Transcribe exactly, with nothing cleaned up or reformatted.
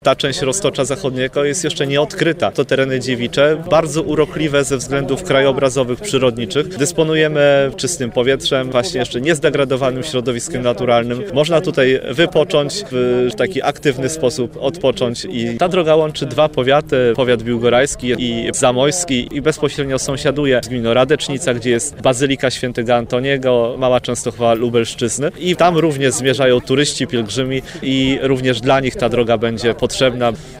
Ta część Roztocza Zachodniego jest jeszcze nieodkryta. To tereny dziewicze, bardzo urokliwe ze względów krajobrazowych, przyrodniczych. Dysponujemy czystym powietrzem, właśnie jeszcze niezdegradowanym środowiskiem naturalnym. Można tutaj wypocząć w taki aktywny sposób, odpocząć i ta droga łączy dwa powiaty, powiat biłgorajski i zamojski i bezpośrednio sąsiaduje z gminą Radecznica, gdzie jest Bazylika Świętego Antoniego, Mała Częstochowa Lubelszczyzny i tam również zmierzają turyści, pielgrzymi i również dla nich ta droga będzie potrzebna.